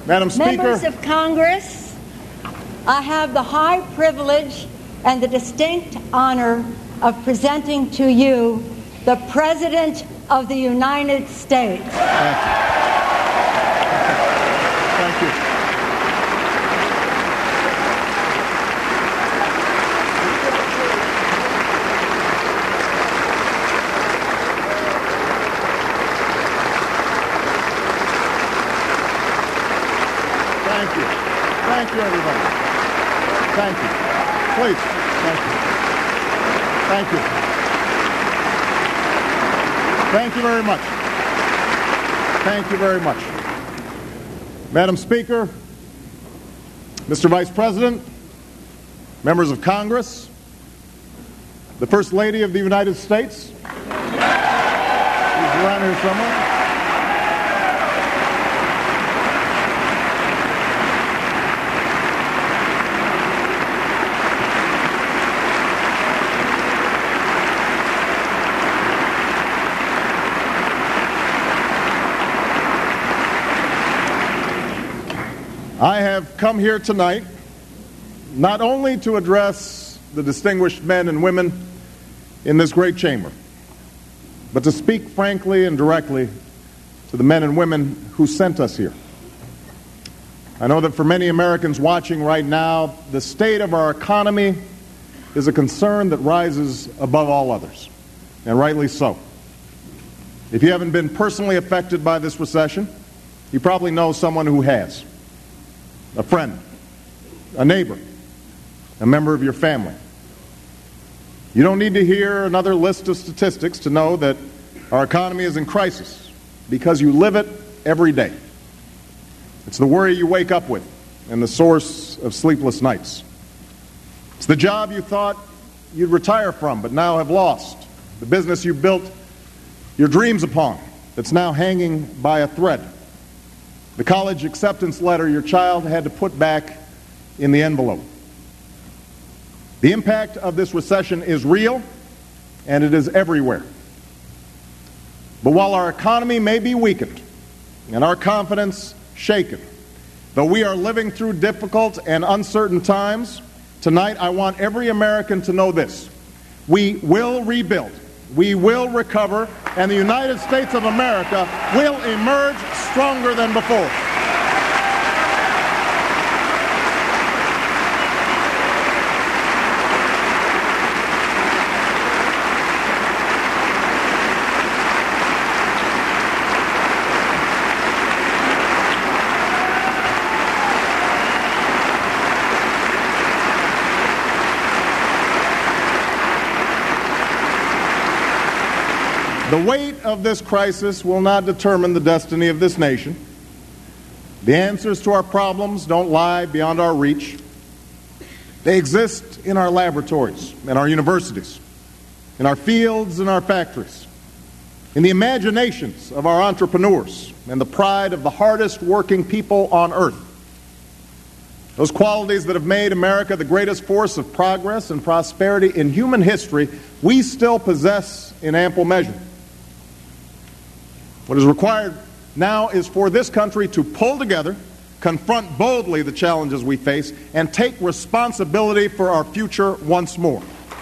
Madam Speaker. Members of Congress, I have the high privilege and the distinct honor of presenting to you the President of the United States. Thank you. Thank you. Thank you, everybody. Thank you. Please. Thank you. Thank you. Thank you very much. Thank you very much. Madam Speaker, Mr. Vice President, members of Congress, the First Lady of the United States, she's around here somewhere. I have come here tonight not only to address the distinguished men and women in this great chamber, but to speak frankly and directly to the men and women who sent us here. I know that for many Americans watching right now, the state of our economy is a concern that rises above all others, and rightly so. If you haven't been personally affected by this recession, you probably know someone who has. A friend, a neighbor, a member of your family. You don't need to hear another list of statistics to know that our economy is in crisis, because you live it every day. It's the worry you wake up with and the source of sleepless nights. It's the job you thought you'd retire from but now have lost. The business you built your dreams upon that's now hanging by a thread. The college acceptance letter your child had to put back in the envelope. The impact of this recession is real, and it is everywhere. But while our economy may be weakened and our confidence shaken, though we are living through difficult and uncertain times, tonight I want every American to know this: we will rebuild, we will recover, and the United States of America will emerge stronger than before. The weight of this crisis will not determine the destiny of this nation. The answers to our problems don't lie beyond our reach. They exist in our laboratories, in our universities, in our fields and our factories, in the imaginations of our entrepreneurs, and the pride of the hardest working people on earth. Those qualities that have made America the greatest force of progress and prosperity in human history, we still possess in ample measure. What is required now is for this country to pull together, confront boldly the challenges we face, and take responsibility for our future once more.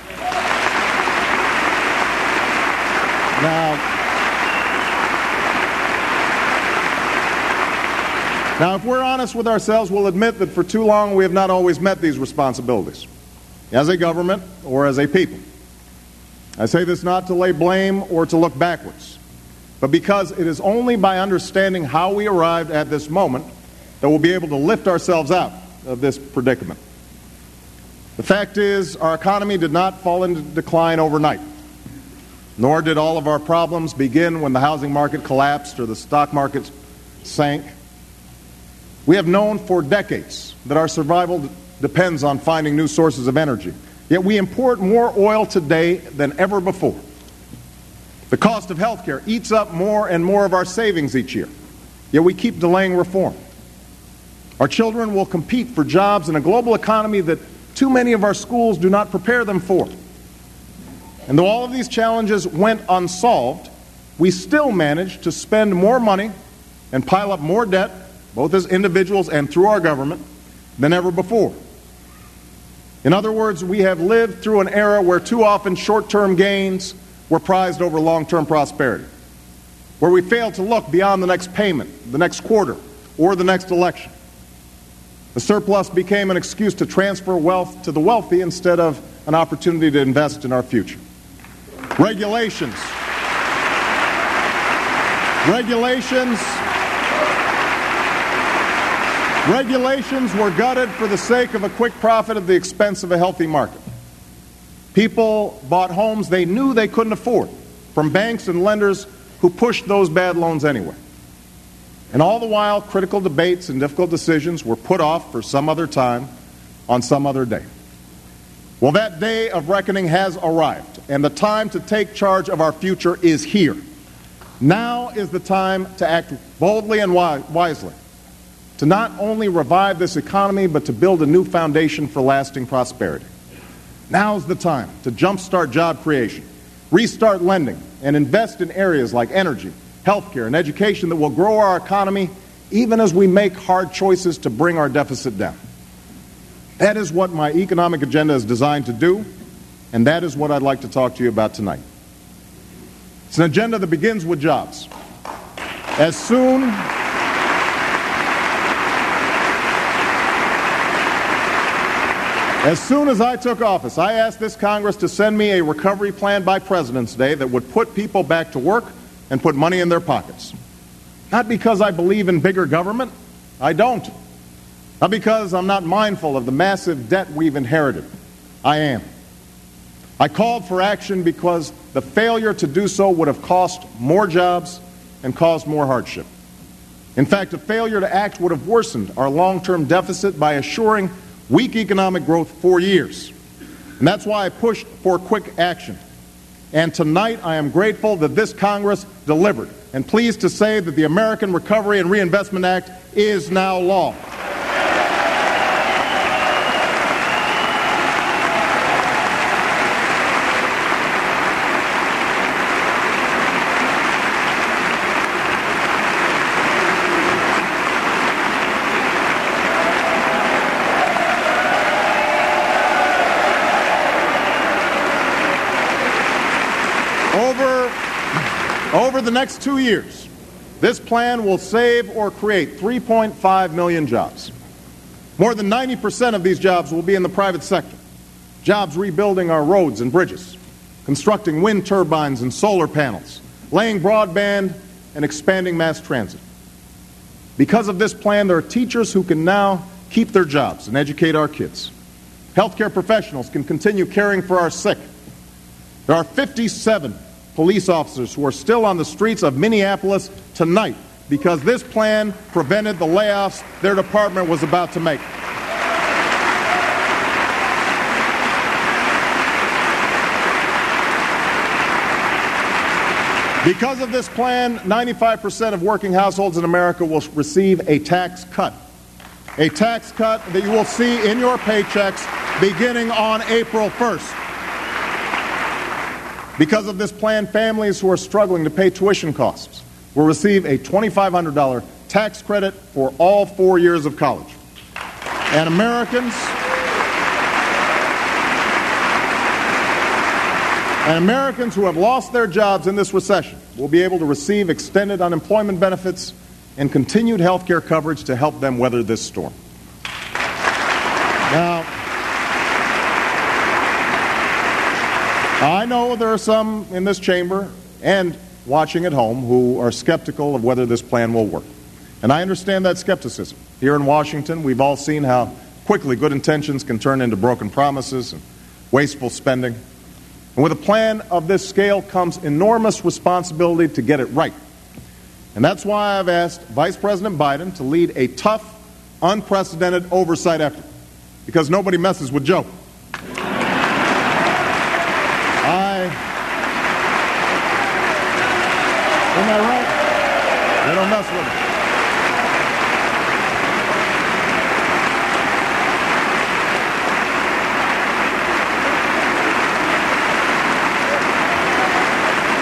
Now, if we're honest with ourselves, we'll admit that for too long we have not always met these responsibilities, as a government or as a people. I say this not to lay blame or to look backwards, but because it is only by understanding how we arrived at this moment that we'll be able to lift ourselves out of this predicament. The fact is, our economy did not fall into decline overnight, nor did all of our problems begin when the housing market collapsed or the stock market sank. We have known for decades that our survival depends on finding new sources of energy, yet we import more oil today than ever before. The cost of health care eats up more and more of our savings each year, yet we keep delaying reform. Our children will compete for jobs in a global economy that too many of our schools do not prepare them for. And though all of these challenges went unsolved, we still managed to spend more money and pile up more debt both as individuals and through our government, than ever before. In other words, we have lived through an era where too often short-term gains were prized over long-term prosperity, where we failed to look beyond the next payment, the next quarter, or the next election. The surplus became an excuse to transfer wealth to the wealthy instead of an opportunity to invest in our future. Regulations were gutted for the sake of a quick profit at the expense of a healthy market. People bought homes they knew they couldn't afford from banks and lenders who pushed those bad loans anyway. And all the while, critical debates and difficult decisions were put off for some other time on some other day. Well, that day of reckoning has arrived, and the time to take charge of our future is here. Now is the time to act boldly and wisely, to not only revive this economy, but to build a new foundation for lasting prosperity. Now is the time to jumpstart job creation, restart lending, and invest in areas like energy, healthcare, and education that will grow our economy even as we make hard choices to bring our deficit down. That is what my economic agenda is designed to do, and that is what I'd like to talk to you about tonight. It's an agenda that begins with jobs. As soon as I took office, I asked this Congress to send me a recovery plan by President's Day that would put people back to work and put money in their pockets. Not because I believe in bigger government. I don't. Not because I'm not mindful of the massive debt we've inherited. I am. I called for action because the failure to do so would have cost more jobs and caused more hardship. In fact, a failure to act would have worsened our long-term deficit by assuring weak economic growth for years. And that's why I pushed for quick action. And tonight I am grateful that this Congress delivered, and pleased to say that the American Recovery and Reinvestment Act is now law. Over the next 2 years, this plan will save or create 3.5 million jobs. More than 90% of these jobs will be in the private sector. Jobs rebuilding our roads and bridges, constructing wind turbines and solar panels, laying broadband, and expanding mass transit. Because of this plan, there are teachers who can now keep their jobs and educate our kids. Healthcare professionals can continue caring for our sick. There are 57 police officers who are still on the streets of Minneapolis tonight because this plan prevented the layoffs their department was about to make. Because of this plan, 95% of working households in America will receive a tax cut. A tax cut that you will see in your paychecks beginning on April 1st. Because of this plan, families who are struggling to pay tuition costs will receive a $2,500 tax credit for all 4 years of college. And Americans who have lost their jobs in this recession will be able to receive extended unemployment benefits and continued health care coverage to help them weather this storm. Now, I know there are some in this chamber and watching at home who are skeptical of whether this plan will work. And I understand that skepticism. Here in Washington, we've all seen how quickly good intentions can turn into broken promises and wasteful spending. And with a plan of this scale comes enormous responsibility to get it right. And that's why I've asked Vice President Biden to lead a tough, unprecedented oversight effort, because nobody messes with Joe. Isn't that right? They don't mess with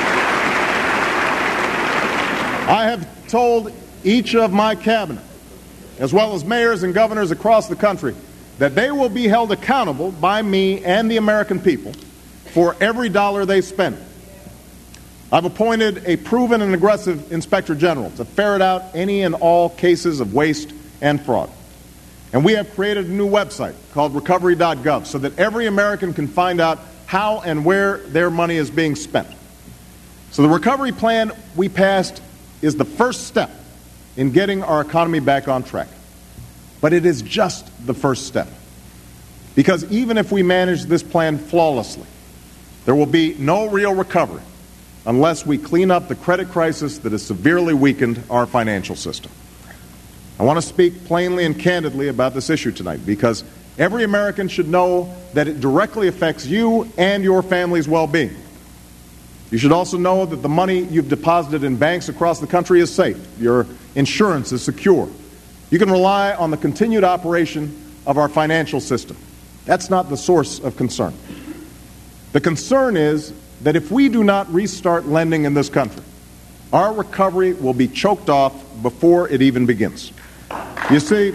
it. I have told each of my cabinet as well as mayors and governors across the country, that they will be held accountable by me and the American people for every dollar they spend. I've appointed a proven and aggressive Inspector General to ferret out any and all cases of waste and fraud. And we have created a new website called recovery.gov so that every American can find out how and where their money is being spent. So the recovery plan we passed is the first step in getting our economy back on track. But it is just the first step. Because even if we manage this plan flawlessly, there will be no real recovery unless we clean up the credit crisis that has severely weakened our financial system. I want to speak plainly and candidly about this issue tonight because every American should know that it directly affects you and your family's well-being. You should also know that the money you've deposited in banks across the country is safe. Your insurance is secure. You can rely on the continued operation of our financial system. That's not the source of concern. The concern is that if we do not restart lending in this country, our recovery will be choked off before it even begins. You see,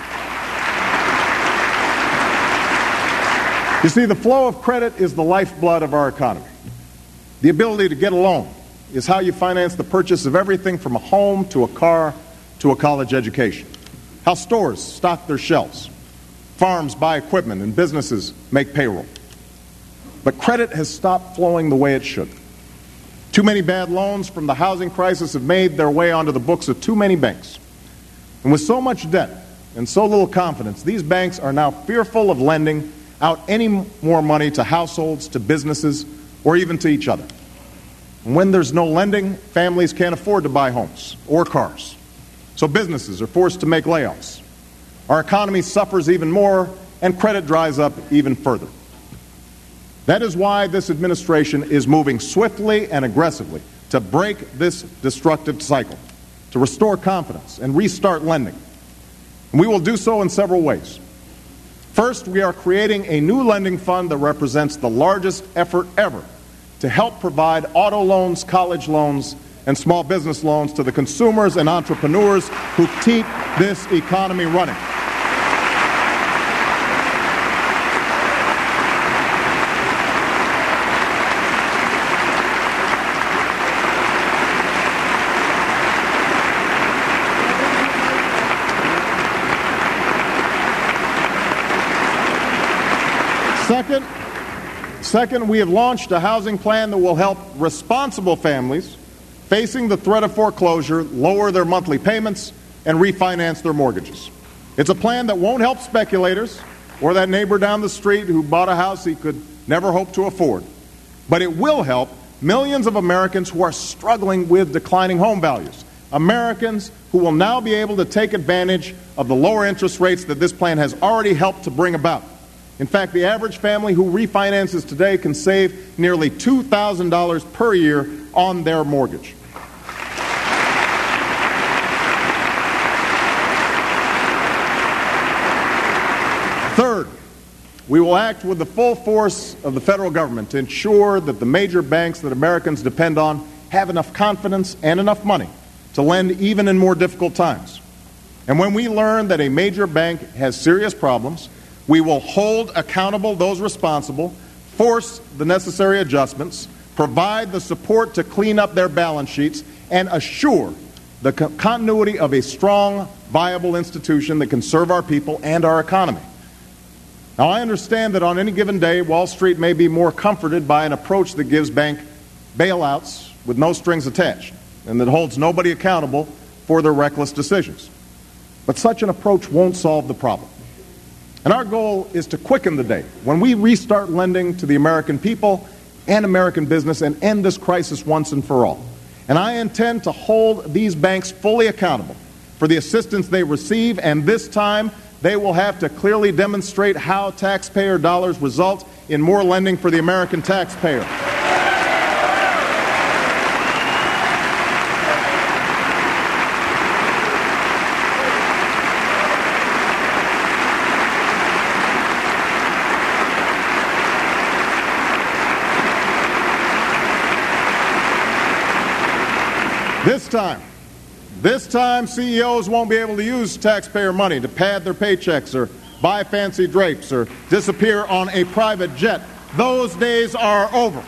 the flow of credit is the lifeblood of our economy. The ability to get a loan is how you finance the purchase of everything from a home to a car to a college education. How stores stock their shelves, farms buy equipment, and businesses make payroll. But credit has stopped flowing the way it should. Too many bad loans from the housing crisis have made their way onto the books of too many banks. And with so much debt and so little confidence, these banks are now fearful of lending out any more money to households, to businesses, or even to each other. And when there's no lending, families can't afford to buy homes or cars. So businesses are forced to make layoffs. Our economy suffers even more, and credit dries up even further. That is why this administration is moving swiftly and aggressively to break this destructive cycle, to restore confidence and restart lending. And we will do so in several ways. First, we are creating a new lending fund that represents the largest effort ever to help provide auto loans, college loans, and small business loans to the consumers and entrepreneurs who keep this economy running. Second, we have launched a housing plan that will help responsible families facing the threat of foreclosure lower their monthly payments and refinance their mortgages. It's a plan that won't help speculators or that neighbor down the street who bought a house he could never hope to afford. But it will help millions of Americans who are struggling with declining home values. Americans who will now be able to take advantage of the lower interest rates that this plan has already helped to bring about. In fact, the average family who refinances today can save nearly $2,000 per year on their mortgage. Third, we will act with the full force of the federal government to ensure that the major banks that Americans depend on have enough confidence and enough money to lend even in more difficult times. And when we learn that a major bank has serious problems, we will hold accountable those responsible, force the necessary adjustments, provide the support to clean up their balance sheets, and assure the continuity of a strong, viable institution that can serve our people and our economy. Now, I understand that on any given day, Wall Street may be more comforted by an approach that gives bank bailouts with no strings attached and that holds nobody accountable for their reckless decisions. But such an approach won't solve the problem. And our goal is to quicken the day when we restart lending to the American people and American business and end this crisis once and for all. And I intend to hold these banks fully accountable for the assistance they receive, and this time they will have to clearly demonstrate how taxpayer dollars result in more lending for the American taxpayer. This time, CEOs won't be able to use taxpayer money to pad their paychecks or buy fancy drapes or disappear on a private jet. Those days are over.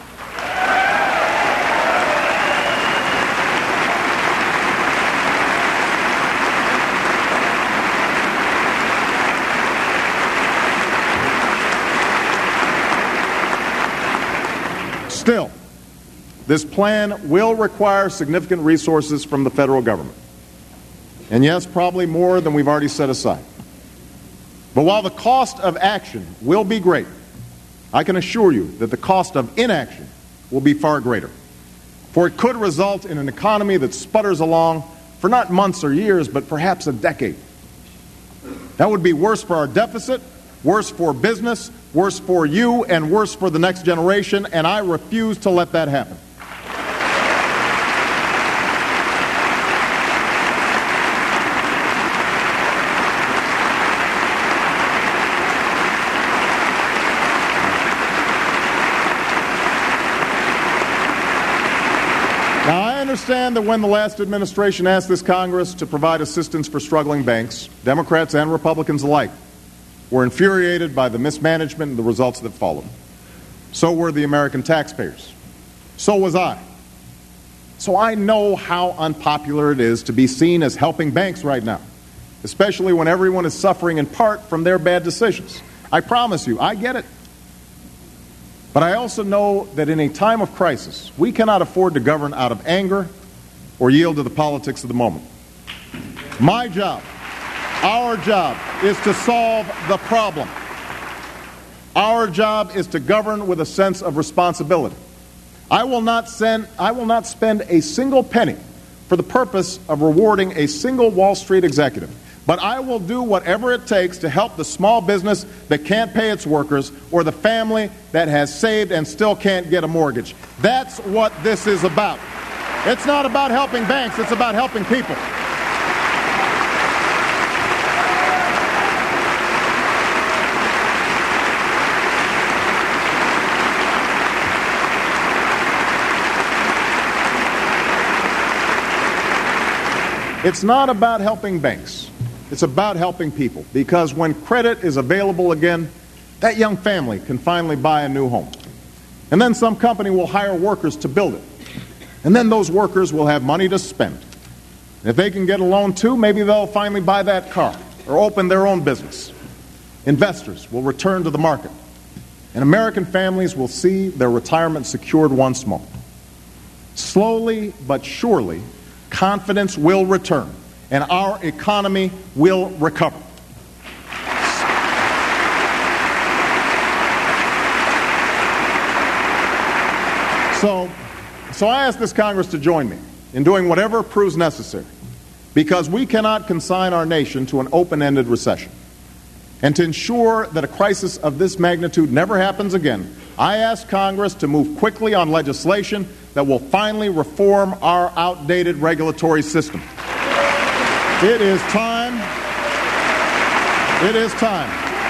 Still, this plan will require significant resources from the federal government. And yes, probably more than we've already set aside. But while the cost of action will be great, I can assure you that the cost of inaction will be far greater. For it could result in an economy that sputters along for not months or years, but perhaps a decade. That would be worse for our deficit, worse for business, worse for you, and worse for the next generation, and I refuse to let that happen. Now, I understand that when the last administration asked this Congress to provide assistance for struggling banks, Democrats and Republicans alike were infuriated by the mismanagement and the results that followed. So were the American taxpayers. So was I. So I know how unpopular it is to be seen as helping banks right now, especially when everyone is suffering in part from their bad decisions. I promise you, I get it. But I also know that in a time of crisis, we cannot afford to govern out of anger or yield to the politics of the moment. My job, our job, is to solve the problem. Our job is to govern with a sense of responsibility. I will not spend a single penny for the purpose of rewarding a single Wall Street executive. But I will do whatever it takes to help the small business that can't pay its workers or the family that has saved and still can't get a mortgage. That's what this is about. It's not about helping banks, it's about helping people. It's not about helping banks. It's about helping people, because when credit is available again, that young family can finally buy a new home. And then some company will hire workers to build it. And then those workers will have money to spend. And if they can get a loan too, maybe they'll finally buy that car or open their own business. Investors will return to the market. And American families will see their retirement secured once more. Slowly but surely, confidence will return, and our economy will recover. So I ask this Congress to join me in doing whatever proves necessary, because we cannot consign our nation to an open-ended recession. And to ensure that a crisis of this magnitude never happens again, I ask Congress to move quickly on legislation that will finally reform our outdated regulatory system. It is time. It is time.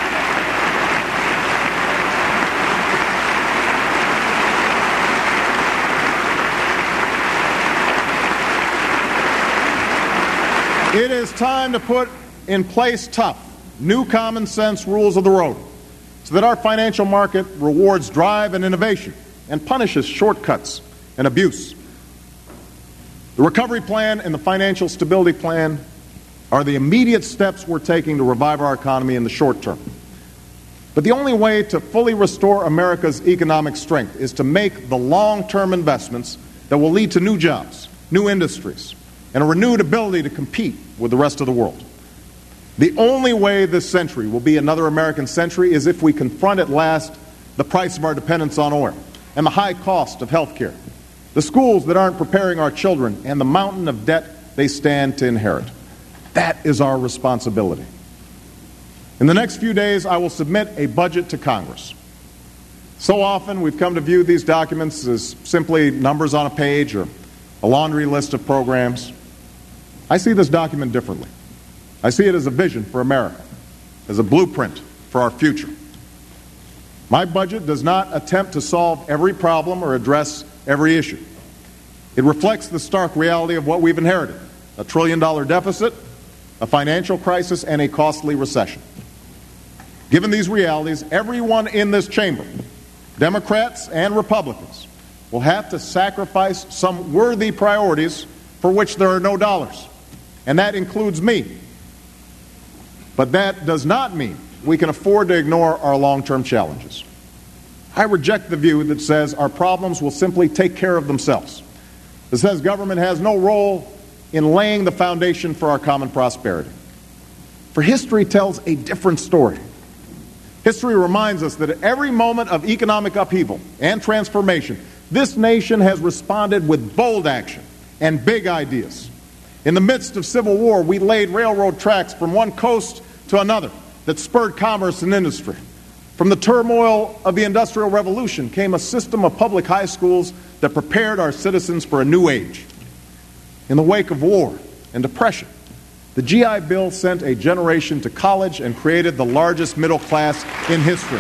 It is time to put in place tough, new common sense rules of the road so that our financial market rewards drive and innovation and punishes shortcuts and abuse. The recovery plan and the financial stability plan are the immediate steps we're taking to revive our economy in the short term. But the only way to fully restore America's economic strength is to make the long-term investments that will lead to new jobs, new industries, and a renewed ability to compete with the rest of the world. The only way this century will be another American century is if we confront at last the price of our dependence on oil and the high cost of health care, the schools that aren't preparing our children, and the mountain of debt they stand to inherit. That is our responsibility. In the next few days, I will submit a budget to Congress. So often we've come to view these documents as simply numbers on a page or a laundry list of programs. I see this document differently. I see it as a vision for America, as a blueprint for our future. My budget does not attempt to solve every problem or address every issue. It reflects the stark reality of what we've inherited a $1 trillion deficit, a financial crisis, and a costly recession. Given these realities, everyone in this chamber, Democrats and Republicans, will have to sacrifice some worthy priorities for which there are no dollars, and that includes me. But that does not mean we can afford to ignore our long-term challenges. I reject the view that says our problems will simply take care of themselves. It says government has no role in laying the foundation for our common prosperity. For history tells a different story. History reminds us that at every moment of economic upheaval and transformation, this nation has responded with bold action and big ideas. In the midst of civil war, we laid railroad tracks from one coast to another that spurred commerce and industry. From the turmoil of the Industrial Revolution came a system of public high schools that prepared our citizens for a new age. In the wake of war and depression, the GI Bill sent a generation to college and created the largest middle class in history.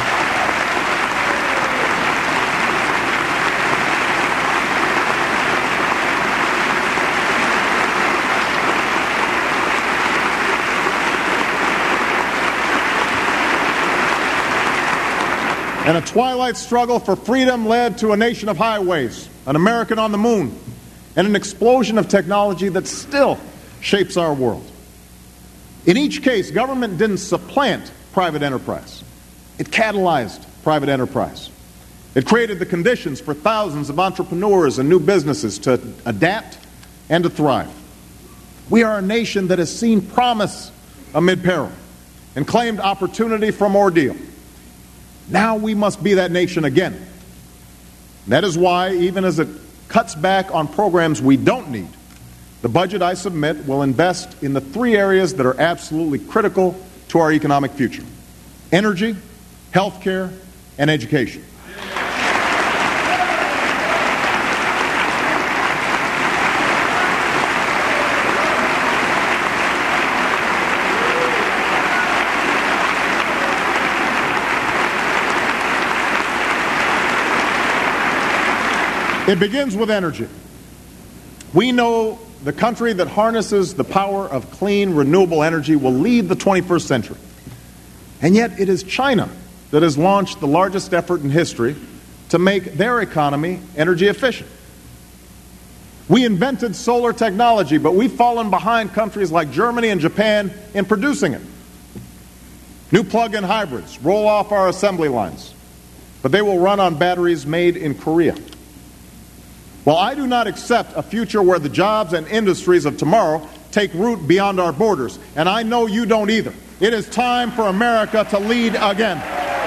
And a twilight struggle for freedom led to a nation of highways, an American on the moon, and an explosion of technology that still shapes our world. In each case, government didn't supplant private enterprise. It catalyzed private enterprise. It created the conditions for thousands of entrepreneurs and new businesses to adapt and to thrive. We are a nation that has seen promise amid peril and claimed opportunity from ordeal. Now we must be that nation again. That is why, even as it cuts back on programs we don't need, the budget I submit will invest in the three areas that are absolutely critical to our economic future: energy, health care, and education. It begins with energy. We know the country that harnesses the power of clean, renewable energy will lead the 21st century. And yet it is China that has launched the largest effort in history to make their economy energy efficient. We invented solar technology, but we've fallen behind countries like Germany and Japan in producing it. New plug-in hybrids roll off our assembly lines, but they will run on batteries made in Korea. Well, I do not accept a future where the jobs and industries of tomorrow take root beyond our borders, and I know you don't either. It is time for America to lead again.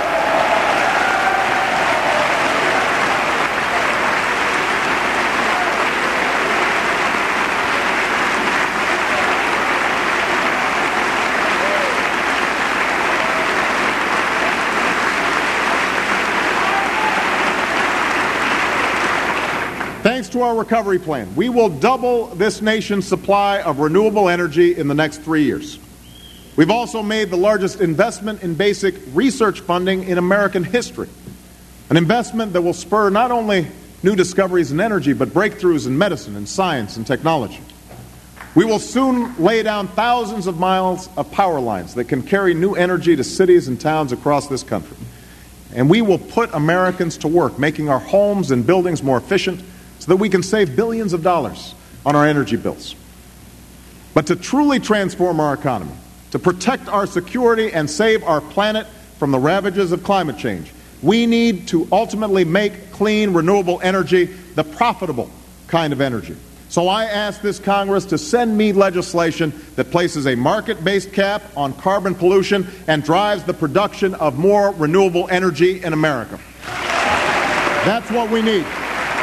Thanks to our recovery plan, we will double this nation's supply of renewable energy in the next 3 years. We've also made the largest investment in basic research funding in American history, an investment that will spur not only new discoveries in energy, but breakthroughs in medicine and science and technology. We will soon lay down thousands of miles of power lines that can carry new energy to cities and towns across this country. And we will put Americans to work, making our homes and buildings more efficient, so that we can save billions of dollars on our energy bills. But to truly transform our economy, to protect our security and save our planet from the ravages of climate change, we need to ultimately make clean, renewable energy the profitable kind of energy. So I ask this Congress to send me legislation that places a market-based cap on carbon pollution and drives the production of more renewable energy in America. That's what we need.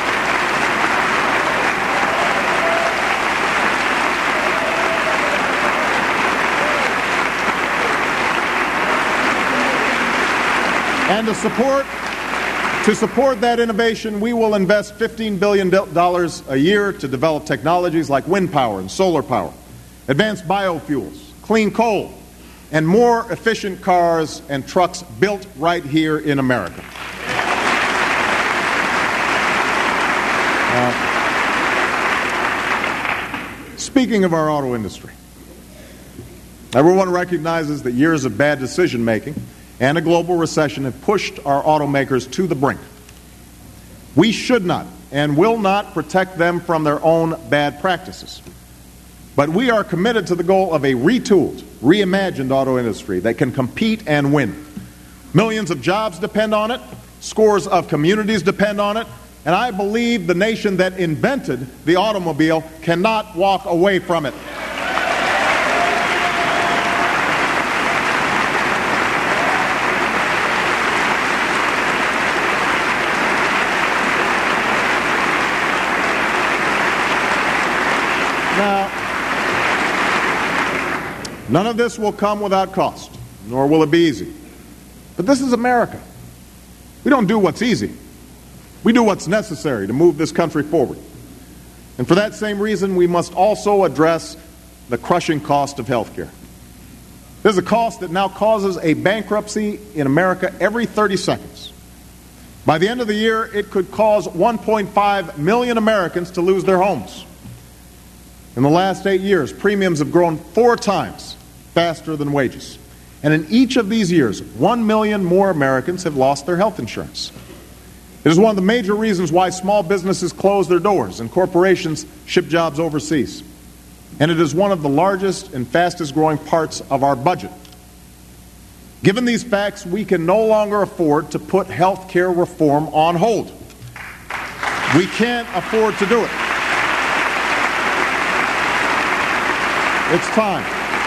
And to support that innovation, we will invest $15 billion a year to develop technologies like wind power and solar power, advanced biofuels, clean coal, and more efficient cars and trucks built right here in America. Speaking of our auto industry, everyone recognizes that years of bad decision-making and a global recession have pushed our automakers to the brink. We should not and will not protect them from their own bad practices. But we are committed to the goal of a retooled, reimagined auto industry that can compete and win. Millions of jobs depend on it, scores of communities depend on it, and I believe the nation that invented the automobile cannot walk away from it. Now, none of this will come without cost, nor will it be easy. But this is America. We don't do what's easy. We do what's necessary to move this country forward. And for that same reason, we must also address the crushing cost of health care. There's a cost that now causes a bankruptcy in America every 30 seconds. By the end of the year, it could cause 1.5 million Americans to lose their homes. In the last 8 years, premiums have grown 4 times faster than wages. And in each of these years, 1 million more Americans have lost their health insurance. It is one of the major reasons why small businesses close their doors and corporations ship jobs overseas. And it is one of the largest and fastest growing parts of our budget. Given these facts, we can no longer afford to put health care reform on hold. We can't afford to do it. It's time.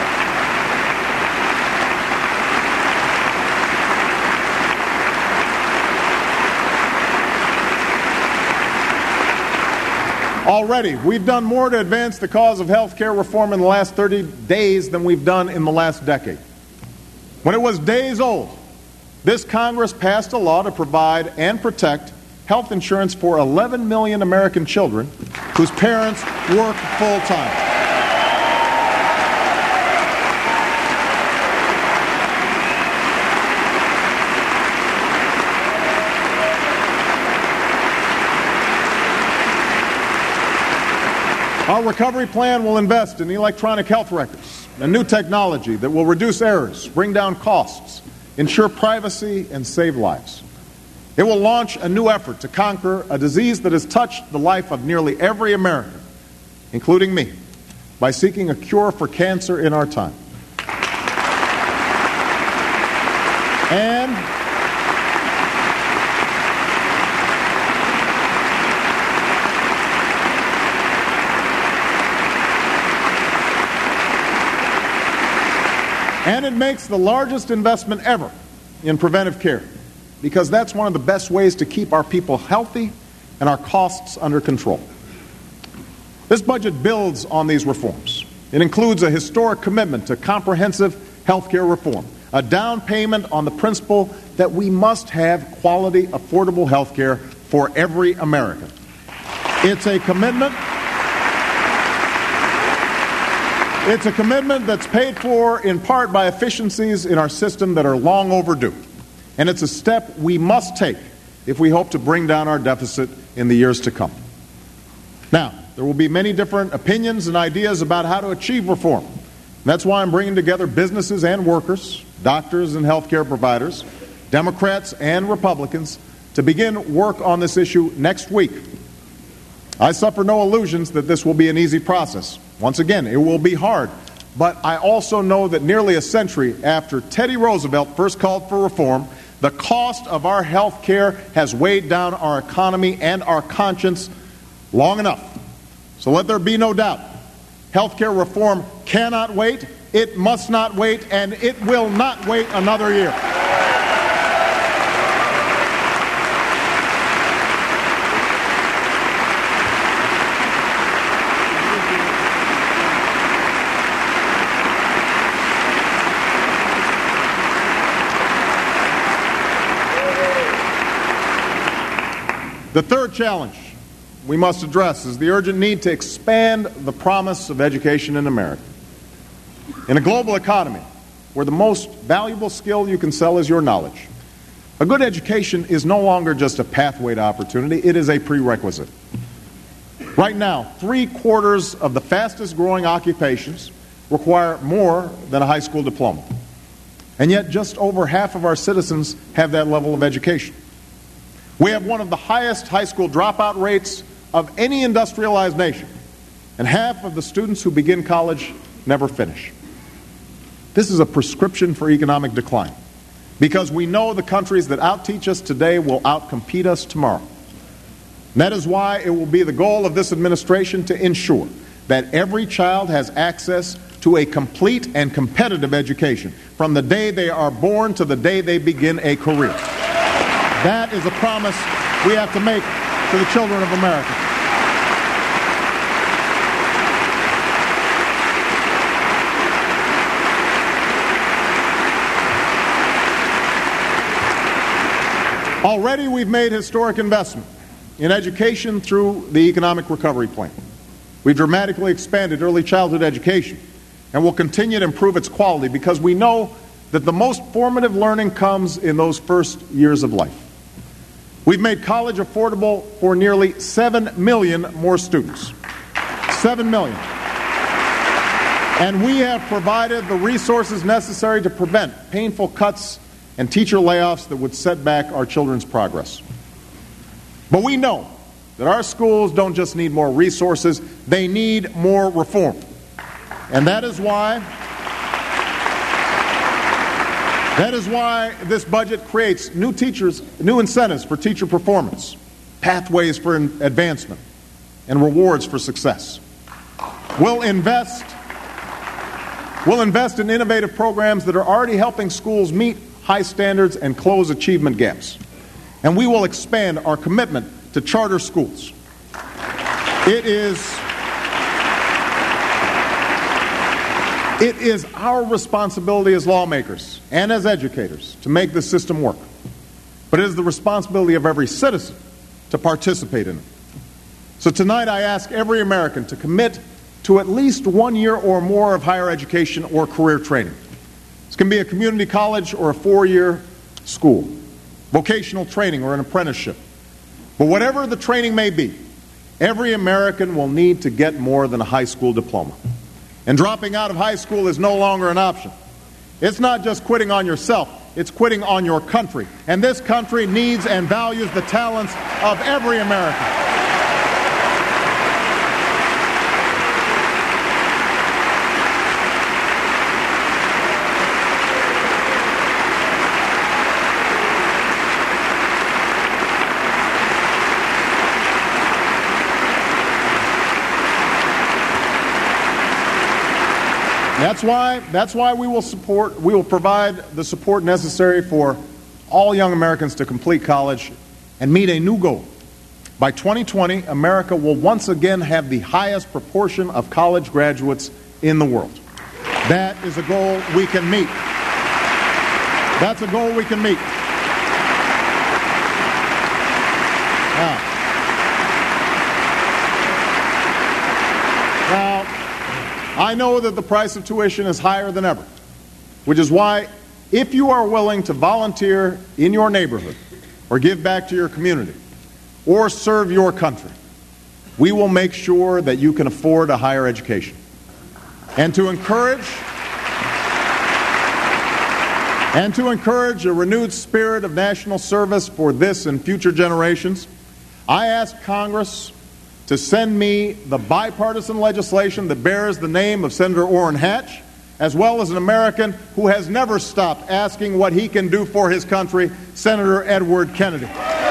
Already, we've done more to advance the cause of health care reform in the last 30 days than we've done in the last decade. When it was days old, this Congress passed a law to provide and protect health insurance for 11 million American children whose parents work full-time. Our recovery plan will invest in electronic health records and new technology that will reduce errors, bring down costs, ensure privacy, and save lives. It will launch a new effort to conquer a disease that has touched the life of nearly every American, including me, by seeking a cure for cancer in our time. And it makes the largest investment ever in preventive care, because that's one of the best ways to keep our people healthy and our costs under control. This budget builds on these reforms. It includes a historic commitment to comprehensive health care reform, a down payment on the principle that we must have quality, affordable health care for every American. It's a commitment that's paid for in part by efficiencies in our system that are long overdue. And it's a step we must take if we hope to bring down our deficit in the years to come. Now, there will be many different opinions and ideas about how to achieve reform. And that's why I'm bringing together businesses and workers, doctors and healthcare providers, Democrats and Republicans, to begin work on this issue next week. I suffer no illusions that this will be an easy process. Once again, it will be hard. But I also know that nearly a century after Teddy Roosevelt first called for reform, the cost of our health care has weighed down our economy and our conscience long enough. So let there be no doubt. Health care reform cannot wait, it must not wait, and it will not wait another year. The third challenge we must address is the urgent need to expand the promise of education in America. In a global economy where the most valuable skill you can sell is your knowledge, a good education is no longer just a pathway to opportunity, it is a prerequisite. Right now, 3/4 of the fastest growing occupations require more than a high school diploma. And yet just over half of our citizens have that level of education. We have one of the highest high school dropout rates of any industrialized nation, and half of the students who begin college never finish. This is a prescription for economic decline, because we know the countries that outteach us today will outcompete us tomorrow. And that is why it will be the goal of this administration to ensure that every child has access to a complete and competitive education from the day they are born to the day they begin a career. That is a promise we have to make to the children of America. Already we've made historic investment in education through the Economic Recovery Plan. We've dramatically expanded early childhood education and will continue to improve its quality, because we know that the most formative learning comes in those first years of life. We've made college affordable for nearly 7 million more students. 7 million. And we have provided the resources necessary to prevent painful cuts and teacher layoffs that would set back our children's progress. But we know that our schools don't just need more resources, they need more reform. And that is why this budget creates new incentives for teacher performance, pathways for advancement, and rewards for success. We'll invest in innovative programs that are already helping schools meet high standards and close achievement gaps. And we will expand our commitment to charter schools. It is our responsibility as lawmakers and as educators to make this system work. But it is the responsibility of every citizen to participate in it. So tonight I ask every American to commit to at least 1 year or more of higher education or career training. This can be a community college or a 4-year school, vocational training or an apprenticeship. But whatever the training may be, every American will need to get more than a high school diploma. And dropping out of high school is no longer an option. It's not just quitting on yourself, it's quitting on your country. And this country needs and values the talents of every American. That's why we will provide the support necessary for all young Americans to complete college and meet a new goal. By 2020, America will once again have the highest proportion of college graduates in the world. That is a goal we can meet. That's a goal we can meet. Now, I know that the price of tuition is higher than ever, which is why, if you are willing to volunteer in your neighborhood or give back to your community or serve your country, we will make sure that you can afford a higher education. And to encourage a renewed spirit of national service for this and future generations, I ask Congress to send me the bipartisan legislation that bears the name of Senator Orrin Hatch, as well as an American who has never stopped asking what he can do for his country, Senator Edward Kennedy.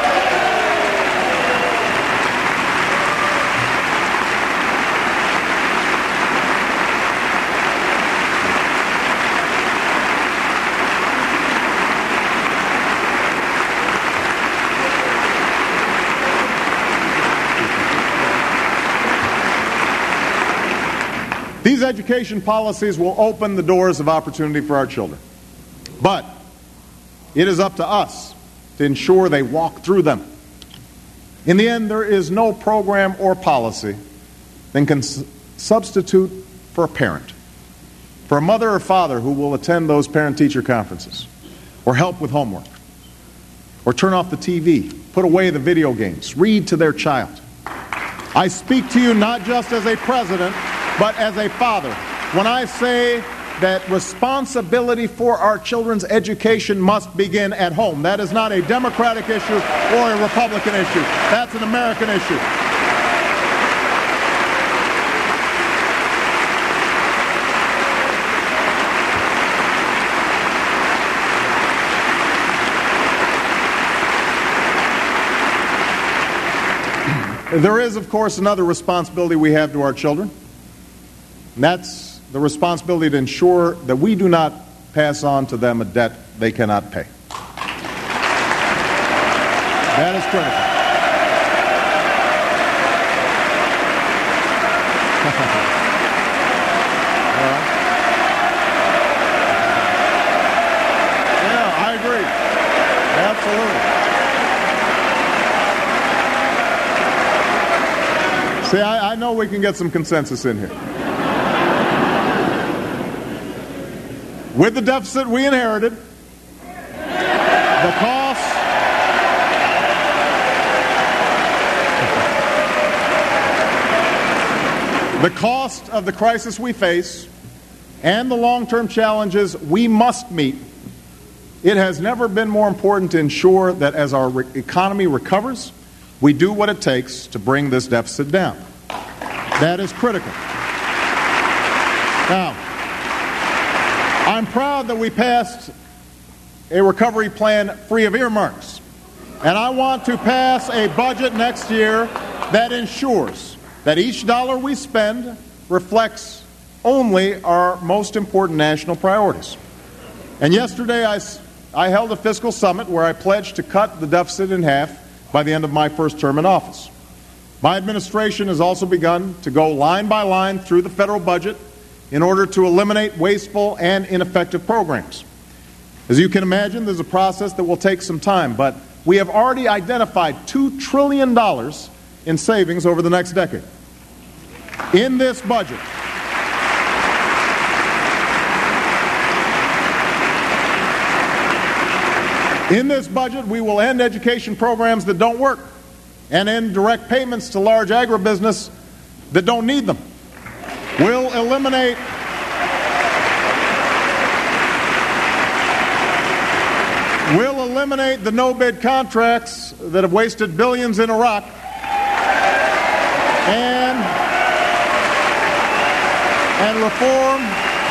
These education policies will open the doors of opportunity for our children. But it is up to us to ensure they walk through them. In the end, there is no program or policy that can substitute for a parent, for a mother or father who will attend those parent-teacher conferences, or help with homework, or turn off the TV, put away the video games, read to their child. I speak to you not just as a president, but as a father when I say that responsibility for our children's education must begin at home. That is not a Democratic issue or a Republican issue. That's an American issue. There is, of course, another responsibility we have to our children, and that's the responsibility to ensure that we do not pass on to them a debt they cannot pay. That is critical. All right. Yeah, I agree. Absolutely. See, I know we can get some consensus in here. With the deficit we inherited, the cost of the crisis we face, and the long-term challenges we must meet, it has never been more important to ensure that as our economy recovers, we do what it takes to bring this deficit down. That is critical. Now, I'm proud that we passed a recovery plan free of earmarks. And I want to pass a budget next year that ensures that each dollar we spend reflects only our most important national priorities. And yesterday I held a fiscal summit where I pledged to cut the deficit in half by the end of my first term in office. My administration has also begun to go line by line through the federal budget in order to eliminate wasteful and ineffective programs. As you can imagine, there's a process that will take some time, but we have already identified $2 trillion in savings over the next decade. In this budget, we will end education programs that don't work and end direct payments to large agribusiness that don't need them. We'll eliminate the no-bid contracts that have wasted billions in Iraq and reform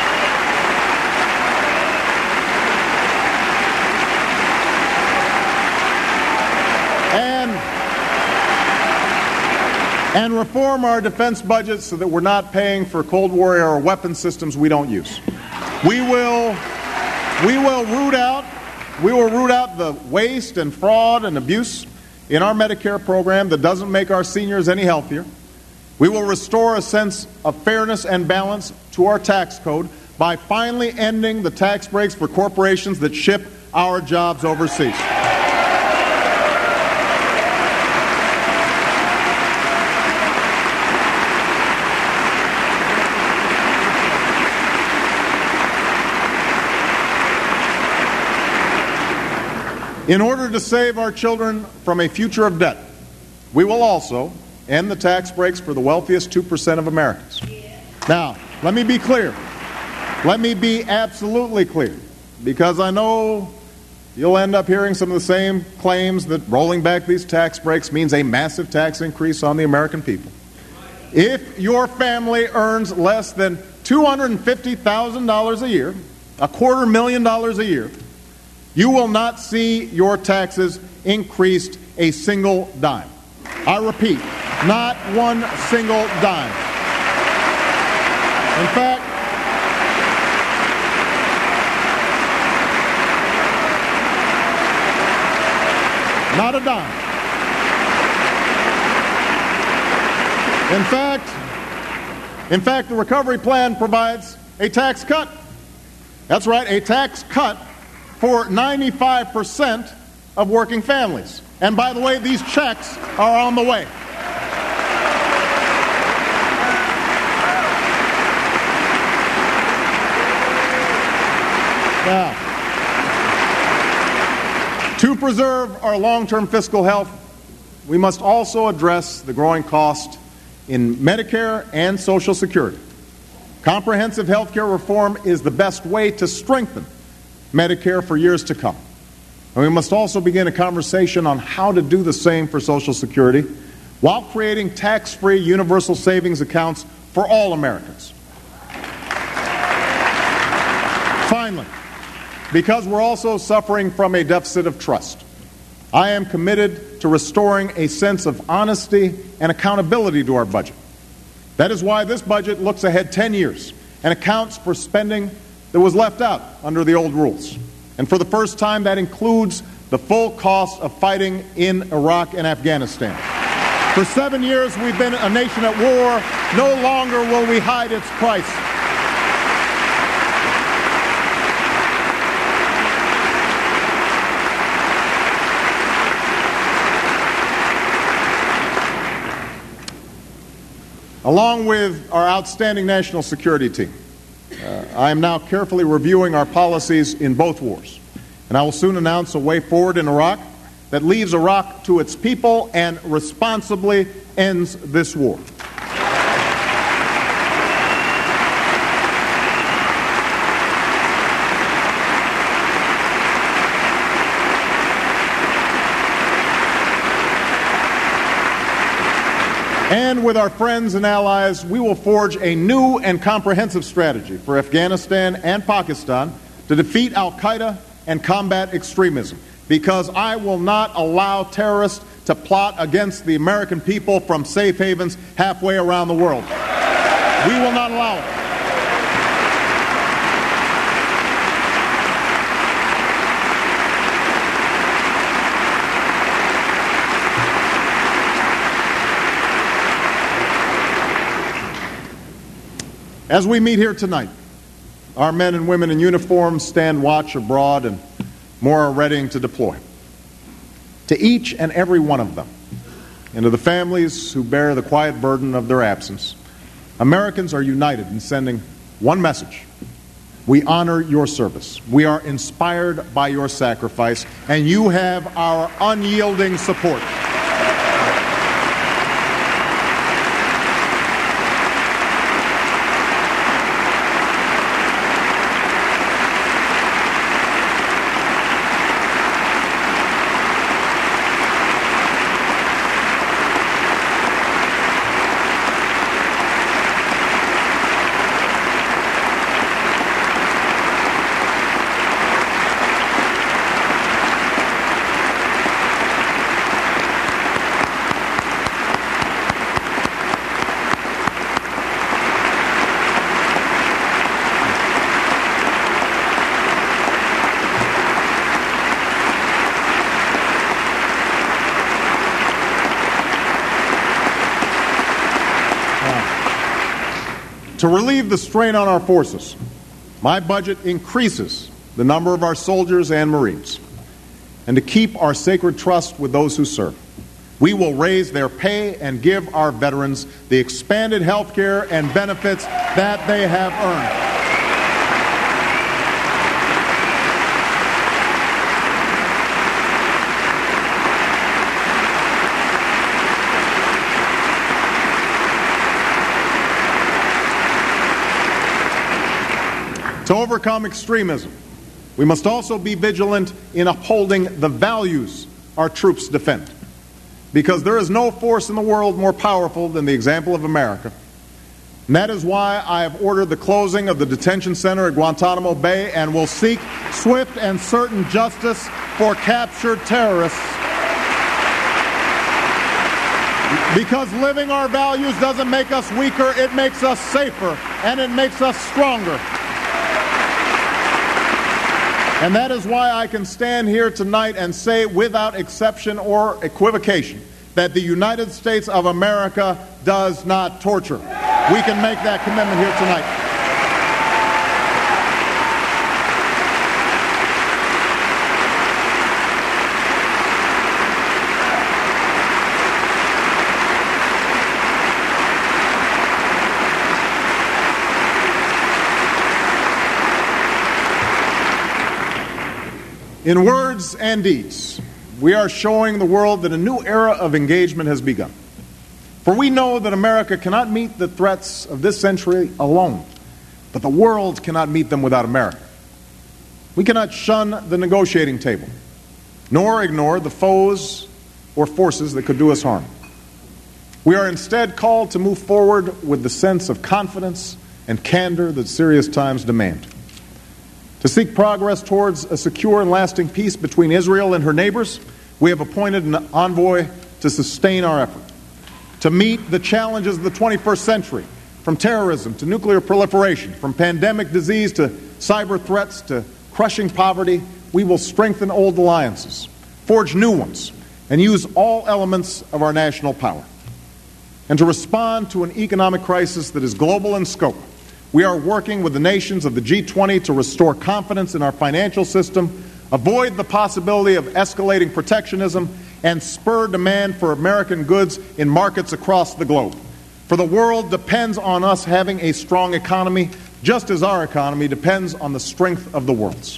our defense budget so that we're not paying for Cold War era weapon systems we don't use. We will root out the waste and fraud and abuse in our Medicare program that doesn't make our seniors any healthier. We will restore a sense of fairness and balance to our tax code by finally ending the tax breaks for corporations that ship our jobs overseas. In order to save our children from a future of debt, we will also end the tax breaks for the wealthiest 2% of Americans. Now, let me be clear. Let me be absolutely clear, because I know you'll end up hearing some of the same claims that rolling back these tax breaks means a massive tax increase on the American people. If your family earns less than $250,000 a year, $250,000 a year, you will not see your taxes increased a single dime. I repeat, not one single dime. In fact, not a dime. In fact, the recovery plan provides a tax cut. That's right, a tax cut for 95% of working families. And by the way, these checks are on the way. Now, to preserve our long-term fiscal health, we must also address the growing cost in Medicare and Social Security. Comprehensive health care reform is the best way to strengthen Medicare for years to come. And we must also begin a conversation on how to do the same for Social Security while creating tax-free universal savings accounts for all Americans. Finally, because we're also suffering from a deficit of trust, I am committed to restoring a sense of honesty and accountability to our budget. That is why this budget looks ahead 10 years and accounts for spending that was left out under the old rules. And for the first time, that includes the full cost of fighting in Iraq and Afghanistan. For 7 years, we've been a nation at war. No longer will we hide its price. Along with our outstanding national security team, I am now carefully reviewing our policies in both wars. And I will soon announce a way forward in Iraq that leaves Iraq to its people and responsibly ends this war. And with our friends and allies, we will forge a new and comprehensive strategy for Afghanistan and Pakistan to defeat al-Qaeda and combat extremism, because I will not allow terrorists to plot against the American people from safe havens halfway around the world. We will not allow it. As we meet here tonight, our men and women in uniform stand watch abroad, and more are readying to deploy. To each and every one of them, and to the families who bear the quiet burden of their absence, Americans are united in sending one message. We honor your service. We are inspired by your sacrifice, and you have our unyielding support. To relieve the strain on our forces, my budget increases the number of our soldiers and Marines. And to keep our sacred trust with those who serve, we will raise their pay and give our veterans the expanded health care and benefits that they have earned. To overcome extremism, we must also be vigilant in upholding the values our troops defend. Because there is no force in the world more powerful than the example of America. And that is why I have ordered the closing of the detention center at Guantanamo Bay and will seek swift and certain justice for captured terrorists. Because living our values doesn't make us weaker, it makes us safer, and it makes us stronger. And that is why I can stand here tonight and say without exception or equivocation that the United States of America does not torture. We can make that commitment here tonight. In words and deeds, we are showing the world that a new era of engagement has begun. For we know that America cannot meet the threats of this century alone, but the world cannot meet them without America. We cannot shun the negotiating table, nor ignore the foes or forces that could do us harm. We are instead called to move forward with the sense of confidence and candor that serious times demand. To seek progress towards a secure and lasting peace between Israel and her neighbors, we have appointed an envoy to sustain our effort. To meet the challenges of the 21st century, from terrorism to nuclear proliferation, from pandemic disease to cyber threats to crushing poverty, we will strengthen old alliances, forge new ones, and use all elements of our national power. And to respond to an economic crisis that is global in scope, we are working with the nations of the G20 to restore confidence in our financial system, avoid the possibility of escalating protectionism, and spur demand for American goods in markets across the globe. For the world depends on us having a strong economy, just as our economy depends on the strength of the world's.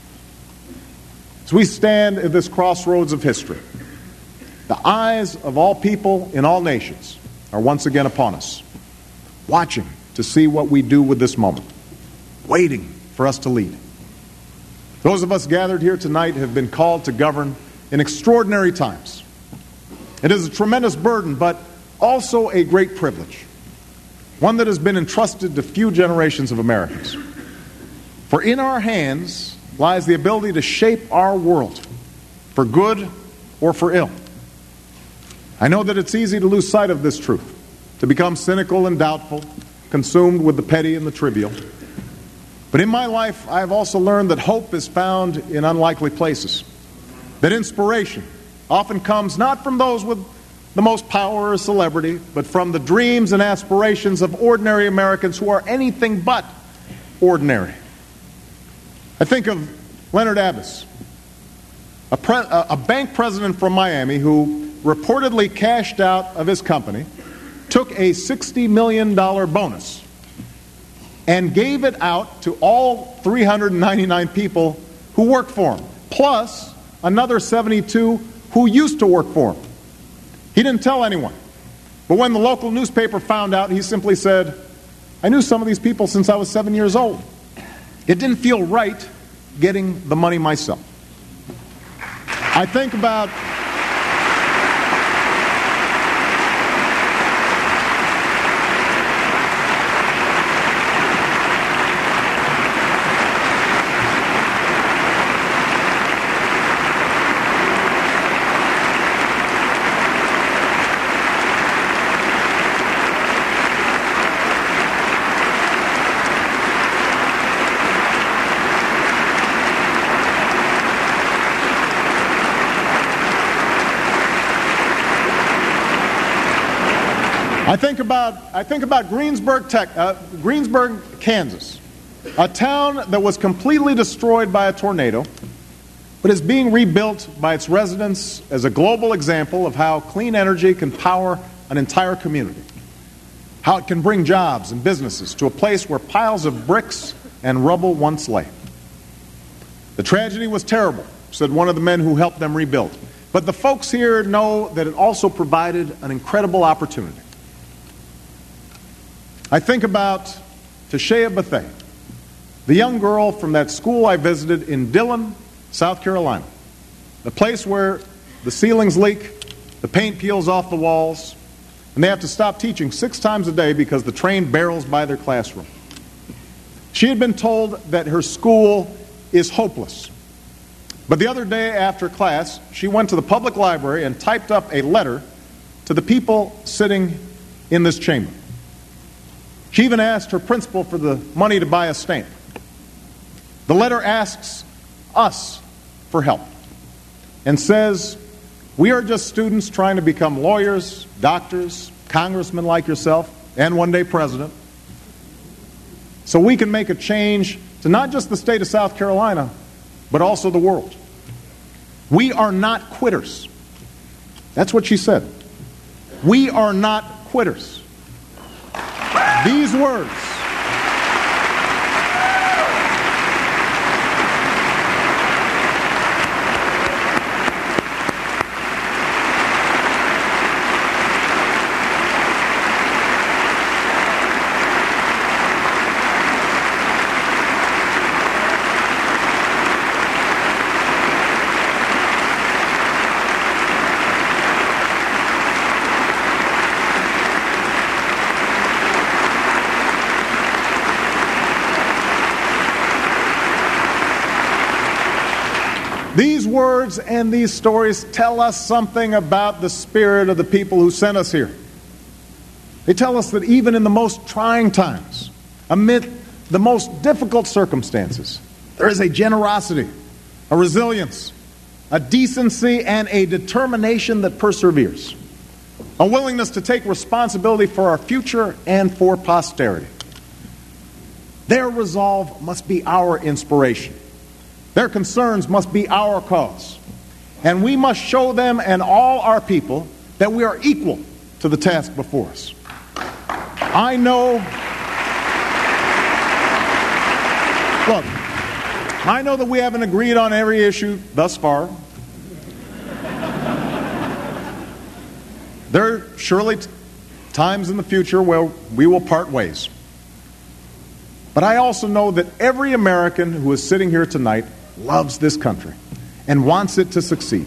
As we stand at this crossroads of history, the eyes of all people in all nations are once again upon us, watching to see what we do with this moment, waiting for us to lead. Those of us gathered here tonight have been called to govern in extraordinary times. It is a tremendous burden, but also a great privilege, one that has been entrusted to few generations of Americans. For in our hands lies the ability to shape our world, for good or for ill. I know that it's easy to lose sight of this truth, to become cynical and doubtful, consumed with the petty and the trivial. But in my life, I have also learned that hope is found in unlikely places, that inspiration often comes not from those with the most power or celebrity, but from the dreams and aspirations of ordinary Americans who are anything but ordinary. I think of Leonard Abbas, a bank president from Miami who reportedly cashed out of his company, took a $60 million bonus, and gave it out to all 399 people who worked for him, plus another 72 who used to work for him. He didn't tell anyone. But when the local newspaper found out, he simply said, "I knew some of these people since I was 7 years old. It didn't feel right getting the money myself." I think about I think about Greensburg, Kansas, a town that was completely destroyed by a tornado, but is being rebuilt by its residents as a global example of how clean energy can power an entire community, how it can bring jobs and businesses to a place where piles of bricks and rubble once lay. The tragedy was terrible, said one of the men who helped them rebuild, but the folks here know that it also provided an incredible opportunity. I think about Tashea Bethea, the young girl from that school I visited in Dillon, South Carolina, the place where the ceilings leak, the paint peels off the walls, and they have to stop teaching 6 times a day because the train barrels by their classroom. She had been told that her school is hopeless. But the other day after class, she went to the public library and typed up a letter to the people sitting in this chamber. She even asked her principal for the money to buy a stamp. The letter asks us for help and says, "We are just students trying to become lawyers, doctors, congressmen like yourself, and one day president, so we can make a change to not just the state of South Carolina, but also the world. We are not quitters." That's what she said. We are not quitters. These words words and these stories tell us something about the spirit of the people who sent us here. They tell us that even in the most trying times, amid the most difficult circumstances, there is a generosity, a resilience, a decency, and a determination that perseveres, a willingness to take responsibility for our future and for posterity. Their resolve must be our inspiration. Their concerns must be our cause. And we must show them and all our people that we are equal to the task before us. I know that we haven't agreed on every issue thus far. There are surely times in the future where we will part ways. But I also know that every American who is sitting here tonight loves this country and wants it to succeed.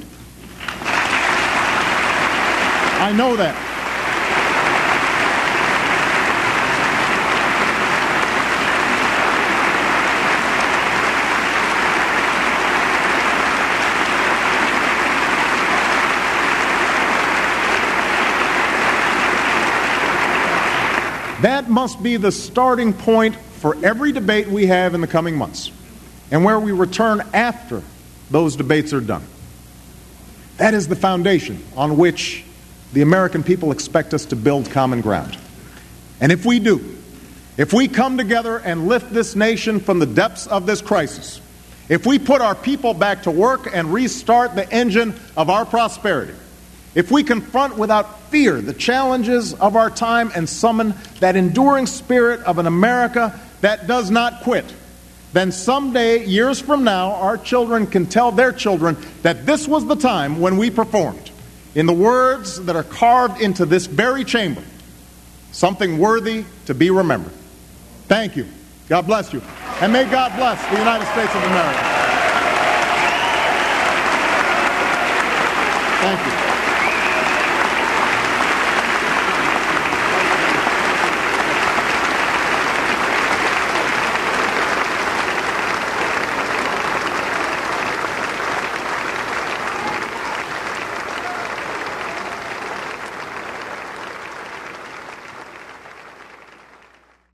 I know that. That must be the starting point for every debate we have in the coming months, and where we return after those debates are done. That is the foundation on which the American people expect us to build common ground. And if we do, if we come together and lift this nation from the depths of this crisis, if we put our people back to work and restart the engine of our prosperity, if we confront without fear the challenges of our time and summon that enduring spirit of an America that does not quit, then someday, years from now, our children can tell their children that this was the time when we performed, in the words that are carved into this very chamber, something worthy to be remembered. Thank you. God bless you. And may God bless the United States of America. Thank you.